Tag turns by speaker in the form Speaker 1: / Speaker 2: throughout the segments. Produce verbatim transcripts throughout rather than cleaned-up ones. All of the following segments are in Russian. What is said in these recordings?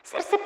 Speaker 1: Сердце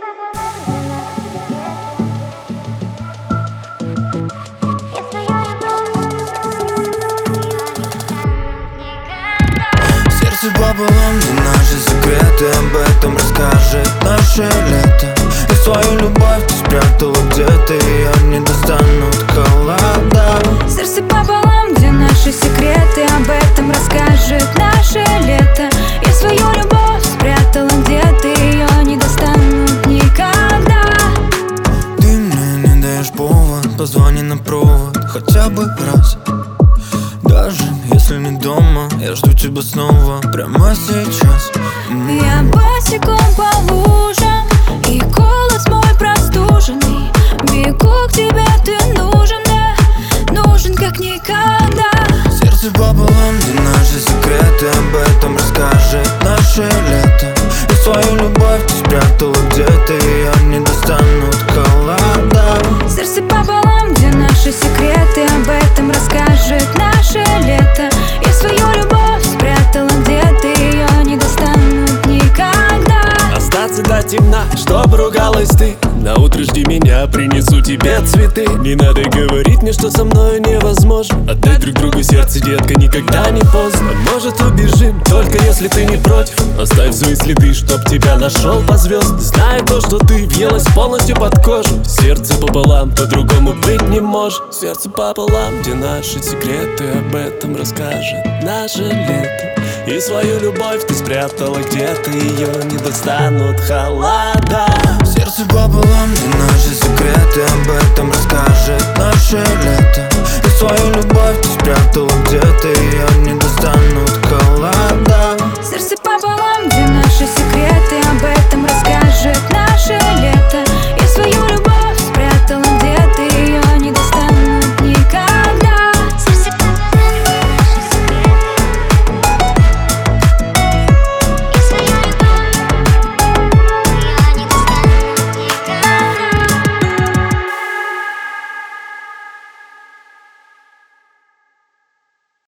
Speaker 2: пополам, где наши секреты, об этом расскажет наше лето. И свою любовь ты спрятала где-то, ее не достанут холода.
Speaker 3: Сердце пополам, где наши секреты, об этом расскажет наше лето. Я свою любовь спрятала где-то, ее не достанут никогда.
Speaker 2: Ты мне не даешь повод, позвони на провод хотя бы раз. Даже если не дома, я жду тебя снова прямо сейчас.
Speaker 3: Я босиком по лужам, и голос мой простуженный. Бегу к тебе, ты нужен мне, нужен как никогда.
Speaker 2: Сердце пополам, где наши секреты, об этом расскажет наше лето. И свою любовь ты спрятала где-то, ее не достанут холода.
Speaker 3: Сердце пополам, где наши секреты, об этом расскажет наше лето. Я свою любовь спрятала где-то, ее не достанут никогда.
Speaker 4: Остаться до темна, чтоб ругалась ты. На утро жди меня, принесу тебе цветы. Не надо говорить мне, что со мною невозможно. Отдай друг другу сердце, детка, никогда не поздно. Может, убежим, только если ты не против. Оставь свои следы, чтоб тебя нашел по звезд. Знаю то, что ты въелась полностью под кожу. Сердце пополам, по-другому быть не может. Сердце пополам, где наши секреты, об этом расскажет наше лето. И свою любовь ты спрятала где-то, ее не достанут холода.
Speaker 2: Сердце пополам, где наши секреты, об этом расскажет наше лето. И свою любовь ты спрятала где-то, ее не достанут холода.
Speaker 3: Сердце